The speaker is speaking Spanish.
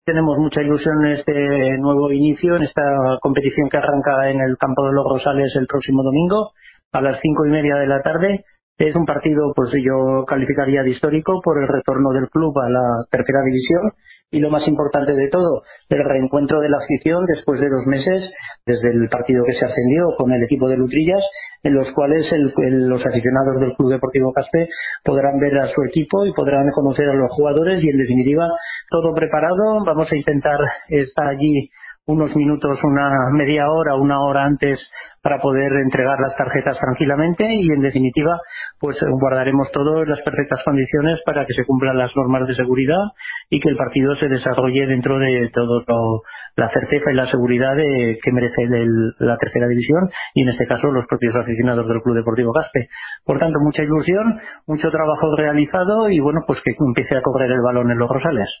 Tenemos mucha ilusión en este nuevo inicio, en esta competición que arranca en el campo de los Rosales el próximo domingo a las 5:30 de la tarde. Es un partido, pues yo calificaría de histórico por el retorno del club a la tercera división y lo más importante de todo, el reencuentro de la afición después de 2 meses desde el partido que se ascendió con el equipo de Lutrillas, en los cuales los aficionados del Club Deportivo Caspe podrán ver a su equipo y podrán conocer a los jugadores y en definitiva todo preparado. Vamos a intentar estar allí unos minutos, una media hora, una hora antes para poder entregar las tarjetas tranquilamente y en definitiva pues guardaremos todo en las perfectas condiciones para que se cumplan las normas de seguridad y que el partido se desarrolle dentro de todo la certeza y la seguridad que merece la tercera división y en este caso los propios aficionados del Club Deportivo Caspe. Por tanto, mucha ilusión, mucho trabajo realizado y bueno, pues que empiece a correr el balón en los Rosales.